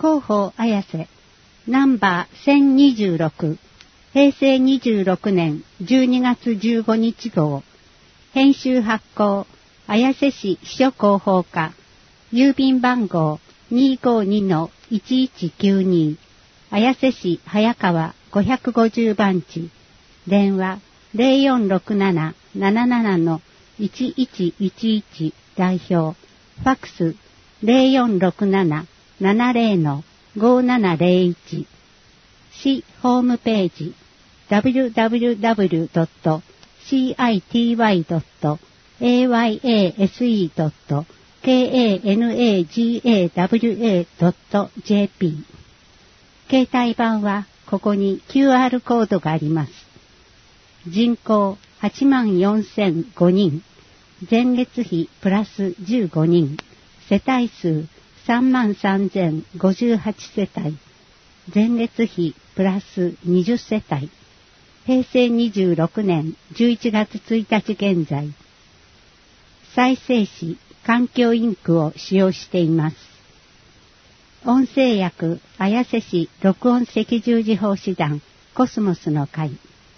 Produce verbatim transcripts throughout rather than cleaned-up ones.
広報綾瀬ナンバーせんにじゅうろく平成にじゅうろくねんじゅうにがつじゅうごにち号編集発行綾瀬市秘書広報課郵便番号 にーごーにのいちいちきゅうに 綾瀬市早川ごひゃくごじゅうばんち電話 ゼロよんろくなな なななな のいちいちいちいち代表ファックス ゼロよんろくなな ななゼロ のごななゼロいち市ホームページ ダブリューダブリューダブリュードットシーアイティーワイドットエーワイエーエスイードットケーエーエヌエージーエーダブリューエードットジェーピー 携帯版はここに キューアール コードがあります。人口はちまんよんせんごにん、前月比プラスじゅうごにん、世帯数さんまんさんぜんごじゅうはち世帯、前月比プラスにじゅう世帯、平成にじゅうろくねんじゅういちがつついたち現在、再生紙環境インクを使用しています。音声訳綾瀬市録音赤十字奉仕団コスモスの会。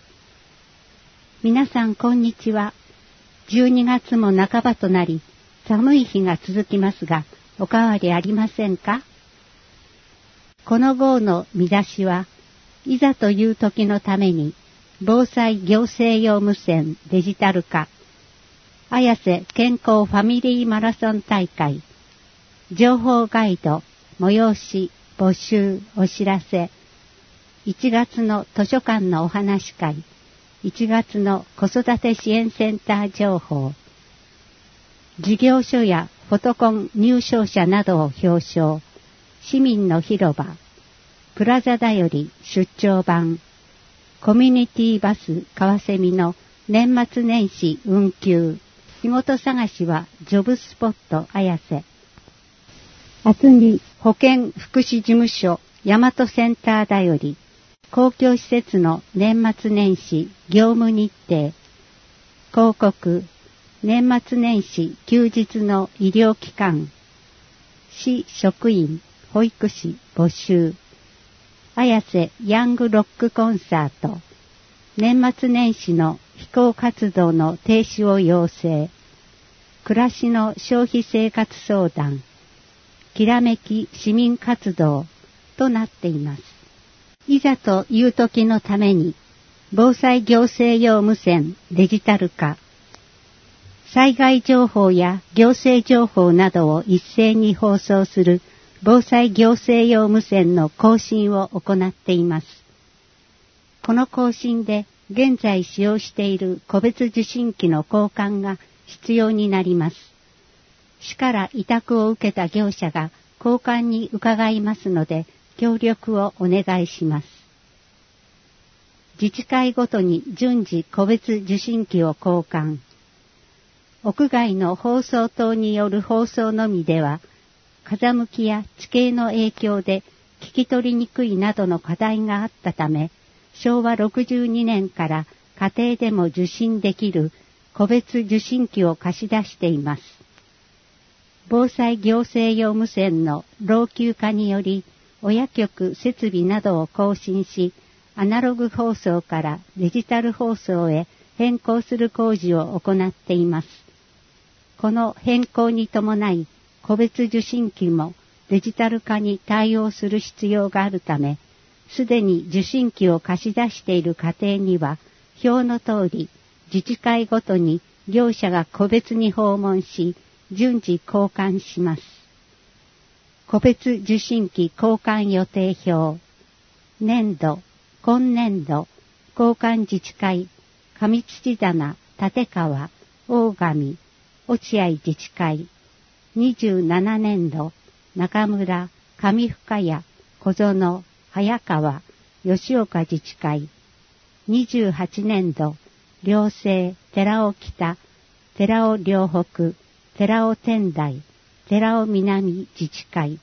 皆さんこんにちは。じゅうにがつも半ばとなり寒い日が続きますがお変わりありませんか？この号の見出しはいざという時のために防災行政用無線デジタル化綾瀬健康ファミリーマラソン大会情報ガイド催し募集お知らせいちがつの図書館のお話会いちがつの子育て支援センター情報事業所やフォトコン入賞者などを表彰市民の広場プラザだより出張版コミュニティバス川蝉の年末年始運休仕事探しはジョブスポット綾瀬厚木保健福祉事務所大和センターだより公共施設の年末年始業務日程広告年末年始休日の医療機関市職員保育士募集綾瀬ヤングロックコンサート年末年始の非行活動の停止を要請暮らしの消費生活相談きらめき市民活動となっています。いざという時のために防災行政用無線デジタル化災害情報や行政情報などを一斉に放送する防災行政用無線の更新を行っています。この更新で現在使用している個別受信機の交換が必要になります。市から委託を受けた業者が交換に伺いますので協力をお願いします。自治会ごとに順次個別受信機を交換。屋外の放送等による放送のみでは風向きや地形の影響で聞き取りにくいなどの課題があったためしょうわろくじゅうにねんから家庭でも受信できる個別受信機を貸し出しています。防災行政用無線の老朽化により親局設備などを更新しアナログ放送からデジタル放送へ変更する工事を行っています。この変更に伴い個別受信機もデジタル化に対応する必要があるためすでに受信機を貸し出している家庭には表の通り自治会ごとに業者が個別に訪問し順次交換します。個別受信機交換予定表年度今年度交換自治会上土棚立川大神落合自治会にじゅうななねんど中村上深谷小園早川吉岡自治会にじゅうはちねんど両西寺尾北寺尾両北寺尾天台寺尾南自治会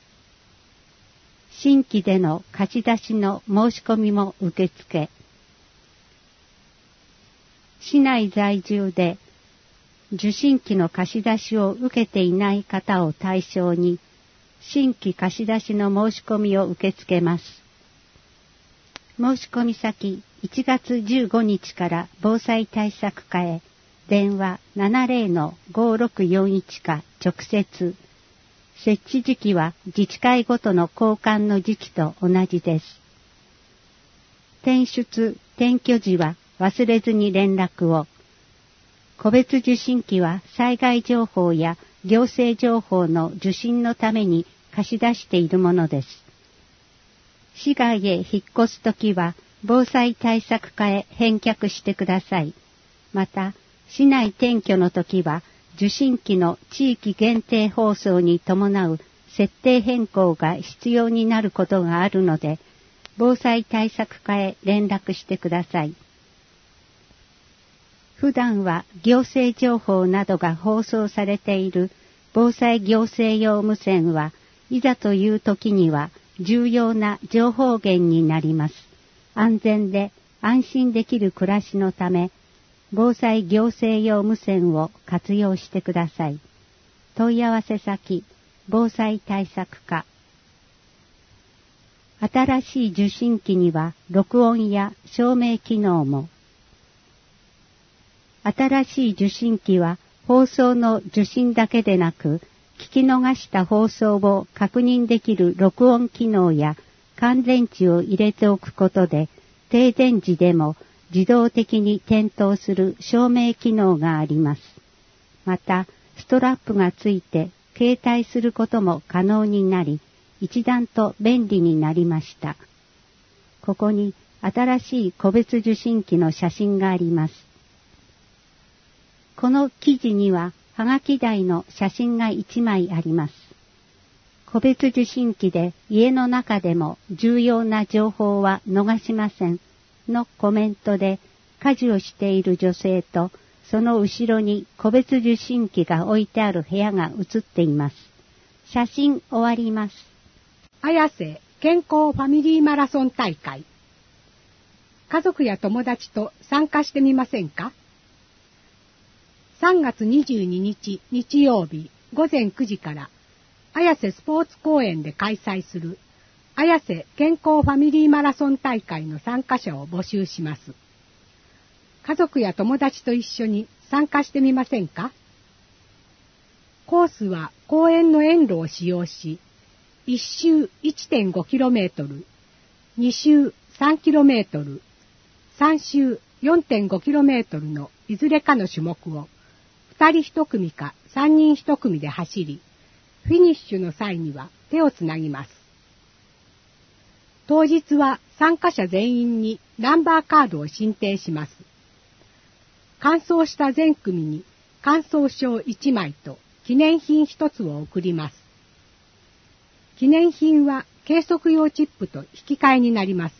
新規での貸し出しの申し込みも受け付け市内在住で受信機の貸し出しを受けていない方を対象に新規貸し出しの申し込みを受け付けます。申し込み先いちがつじゅうごにちから防災対策課へ電話 ななぜろのごろくよんいち か直接。設置時期は自治会ごとの交換の時期と同じです。転出・転居時は忘れずに連絡を。個別受信機は災害情報や行政情報の受信のために貸し出しているものです。市外へ引っ越すときは防災対策課へ返却してください。また、市内転居のときは受信機の地域限定放送に伴う設定変更が必要になることがあるので、防災対策課へ連絡してください。普段は行政情報などが放送されている防災行政用無線はいざという時には重要な情報源になります。安全で安心できる暮らしのため、防災行政用無線を活用してください。問い合わせ先、防災対策課。新しい受信機には録音や照明機能も。新しい受信機は放送の受信だけでなく、聞き逃した放送を確認できる録音機能や乾電池を入れておくことで、停電時でも自動的に点灯する照明機能があります。また、ストラップがついて携帯することも可能になり、一段と便利になりました。ここに新しい個別受信機の写真があります。この記事には、はがき台の写真がいちまいあります。個別受信機で家の中でも重要な情報は逃しませんのコメントで、家事をしている女性とその後ろに個別受信機が置いてある部屋が写っています。写真終わります。 綾瀬健康ファミリーマラソン大会。家族や友達と参加してみませんか？さんがつにじゅうににち日曜日ごぜんくじから綾瀬スポーツ公園で開催する綾瀬健康ファミリーマラソン大会の参加者を募集します。家族や友達と一緒に参加してみませんか？コースは公園の園路を使用し、いっ周 いってんごキロメートル、に周 さんキロメートル、さん周 よんてんごキロメートルのいずれかの種目をふたりひと組かさんにんひと組で走り、フィニッシュの際には手をつなぎます。当日は参加者全員にナンバーカードを申請します。完走した全組に完走証いちまいと記念品ひとつを送ります。記念品は計測用チップと引き換えになります。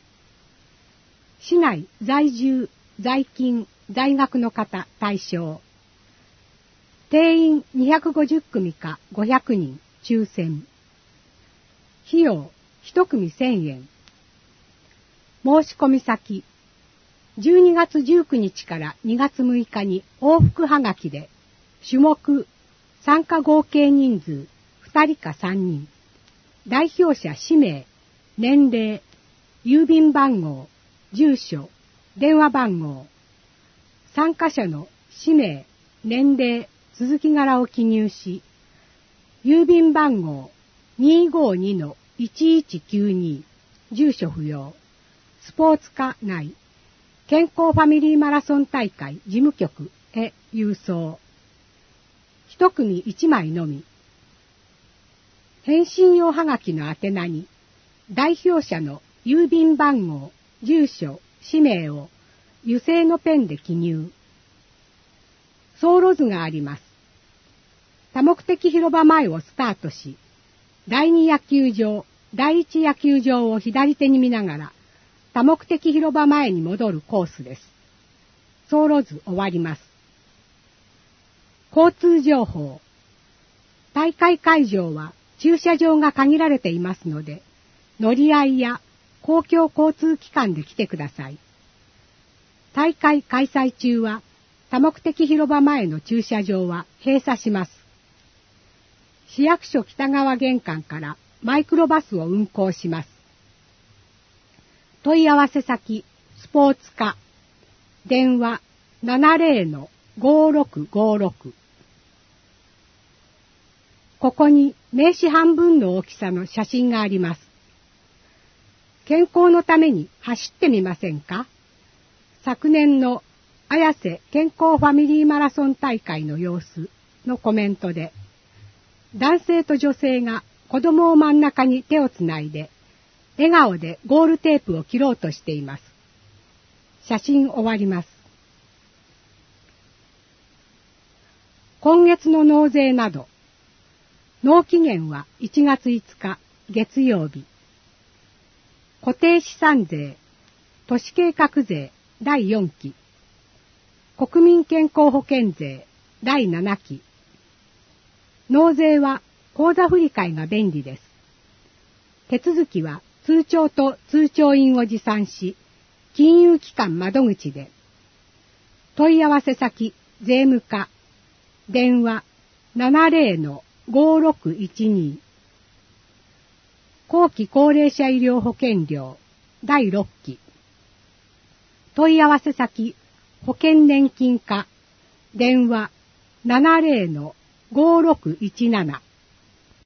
市内在住、在勤、在学の方対象。定員にひゃくごじゅっ組かごひゃくにん抽選。費用いち組せんえん。申し込み先。じゅうにがつじゅうくにちからにがつむいかに往復はがきで、種目、参加合計人数ふたりかさんにん。代表者氏名、年齢、郵便番号、住所、電話番号。参加者の氏名、年齢、続き柄を記入し、郵便番号 にーごーにのいちいちきゅうに、住所不要、スポーツ課内、健康ファミリーマラソン大会事務局へ郵送。一組いちまいのみ。返信用はがきの宛名に、代表者の郵便番号、住所、氏名を油性のペンで記入。走路図があります。多目的広場前をスタートし、だいに野球場、だいいち野球場を左手に見ながら、多目的広場前に戻るコースです。走路図終わります。交通情報。大会会場は駐車場が限られていますので、乗り合いや公共交通機関で来てください。大会開催中は多目的広場前の駐車場は閉鎖します。 市役所北側玄関からマイクロバスを運行します。問い合わせ先、スポーツ課、電話 ななゼロのごろくごろく。ここに名刺半分の大きさの写真があります。健康のために走ってみませんか？昨年の綾瀬健康ファミリーマラソン大会の様子のコメントで、男性と女性が子供を真ん中に手をつないで、笑顔でゴールテープを切ろうとしています。写真終わります。今月の納税など、納期限はいちがついつか月曜日。固定資産税、都市計画税だいよんき、国民健康保険税だいななき。納税は口座振替が便利です。手続きは通帳と通帳印を持参し、金融機関窓口で。問い合わせ先、税務課、電話 ななゼロのごろくいちに。後期高齢者医療保険料だいろっき。問い合わせ先、保険年金課、電話 ななゼロのごろくいちなな。